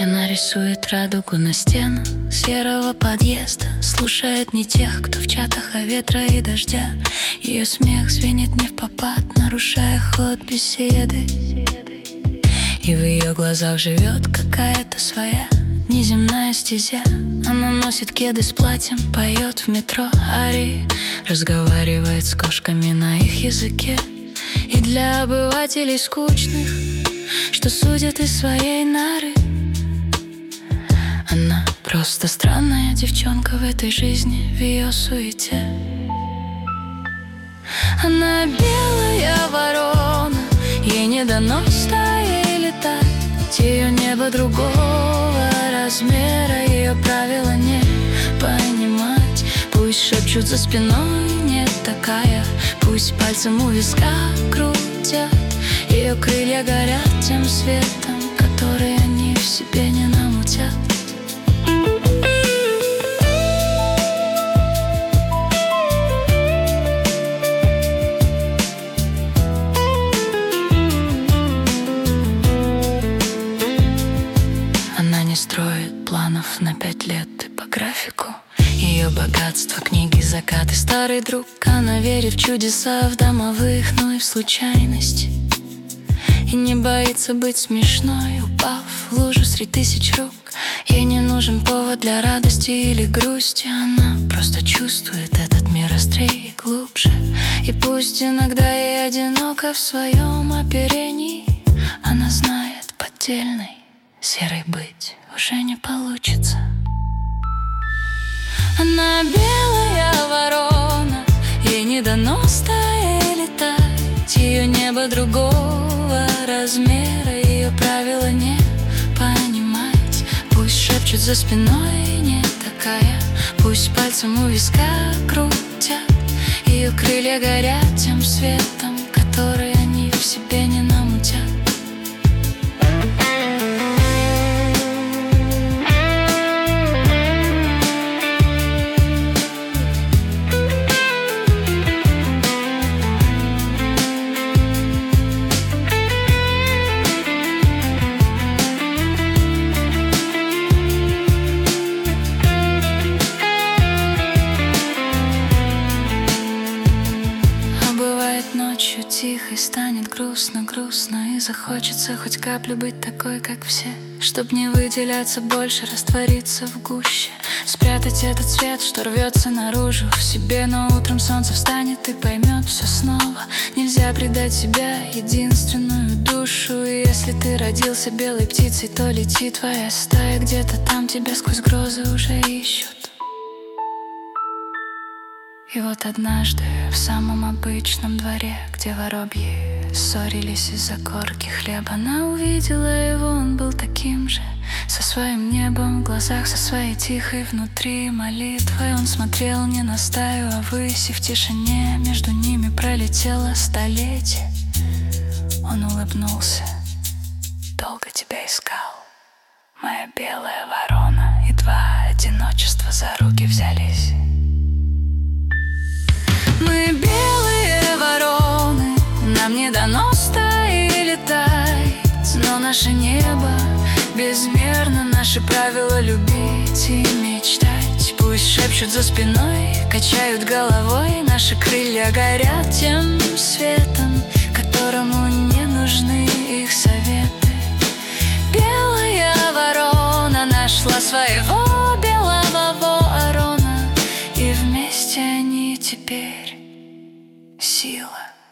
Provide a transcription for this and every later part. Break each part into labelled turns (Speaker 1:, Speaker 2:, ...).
Speaker 1: Она рисует радугу на стену серого подъезда, слушает не тех, кто в чатах, а ветра и дождя. Ее смех звенит не впопад, нарушая ход беседы. И в ее глазах живет какая-то своя неземная стезя. Она носит кеды с платьем, поет в метро арии, разговаривает с кошками на их языке. И для обывателей скучных, что судят из своей норы, она просто странная девчонка в этой жизни, в ее суете. Она белая ворона, ей не дано стаей летать. Ее небо другого размера, ее правила не понимать. Пусть шепчут за спиной, нет такая. Пусть пальцем у виска крутят. Ее крылья горят тем светом, который они в себе не намутят. Она не строит планов на 5 лет и по графику. Ее богатство, книги, закаты, старый друг. Она верит в чудеса в домовых, но и в случайности. И не боится быть смешной, упав в лужу среди тысяч рук. Ей не нужен повод для радости или грусти. Она просто чувствует этот мир острее и глубже. И пусть иногда ей одиноко в своем оперении, она знает, поддельной серой быть уже не получится. Она белая ворона, ей не дано стаей летать. Ее небо другого размера, ее правила не понимать. Пусть шепчут за спиной, не такая. Пусть пальцем у виска крутят. Ее крылья горят тем светом, который они в себе не намутят. Ночью тихо и станет грустно-грустно, и захочется хоть каплю быть такой, как все. Чтоб не выделяться больше, раствориться в гуще, спрятать этот свет, что рвется наружу в себе. Но утром солнце встанет и поймет все снова. Нельзя предать себя, единственную душу. И если ты родился белой птицей, то лети твоя стая. Где-то там тебя сквозь грозы уже ищут. И вот однажды в самом обычном дворе, где воробьи ссорились из-за корки хлеба, она увидела его, он был таким же, со своим небом в глазах, со своей тихой внутри молитвой. Он смотрел не на стаю, а ввысь, и в тишине между ними пролетело столетие. Он улыбнулся: долго тебя искал, моя белая ворона. И два одиночества за руки взялись. Мы белые вороны, нам не дано стаи летать. Но наше небо безмерно, наши правила любить и мечтать. Пусть шепчут за спиной, качают головой. Наши крылья горят тем светом, которому не нужны их советы. Белая ворона нашла своего белого ворона, и вместе они теперь сила.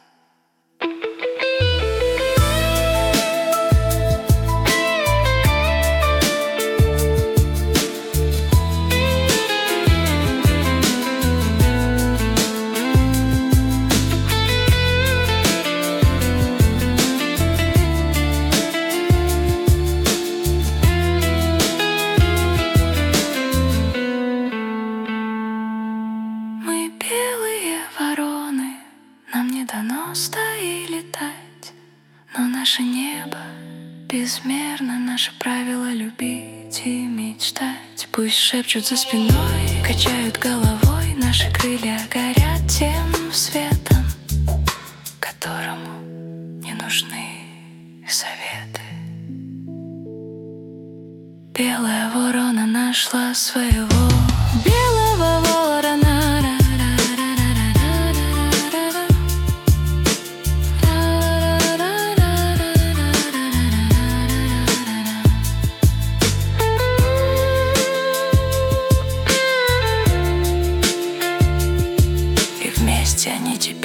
Speaker 1: Мы белые вороны, нам не дано стаи летать. Но наше небо безмерно, наши правила любить и мечтать. Пусть шепчут за спиной, качают головой. Наши крылья горят тем светом, которому не нужны советы. Белая ворона нашла своего белого ворона. И вместе они теперь